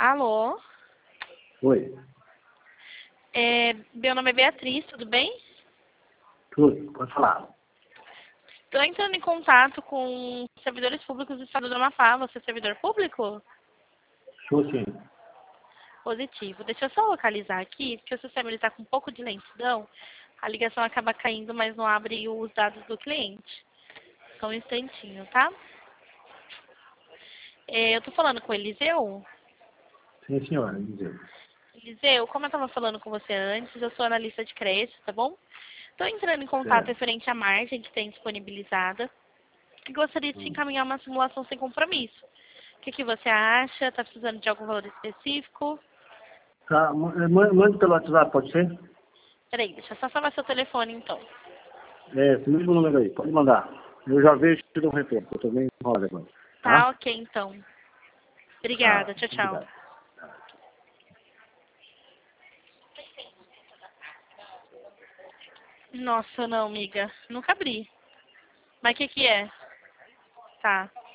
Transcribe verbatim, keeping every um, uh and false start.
Alô? Oi. É, meu nome é Beatriz, tudo bem? Tudo, pode falar. Estou entrando em contato com servidores públicos do estado do Amapá. Você é servidor público? Sou sim. Positivo. Deixa eu só localizar aqui, porque o sistema está com um pouco de lentidão. A ligação acaba caindo, mas não abre os dados do cliente. Só um instantinho, tá? É, eu estou falando com o Eliseu. Sim, senhora, dizer. Eliseu, como eu estava falando com você antes, eu sou analista de crédito, tá bom? Estou entrando em contato Certo. referente à margem que tem disponibilizada e gostaria de te Hum. encaminhar uma simulação sem compromisso. O que, que você acha? Está precisando de algum valor específico? Tá, ma- eh, ma- mande pelo WhatsApp, pode ser? Peraí, deixa eu só salvar seu telefone então. É, esse mesmo número aí, pode mandar. Eu já vejo e te dou um retorno, eu também enrolo agora. Tá, Tá? ok então. Tá, Obrigada, tchau, tchau. obrigado. Nossa, não, amiga. Nunca abri. Mas o que que é? Tá.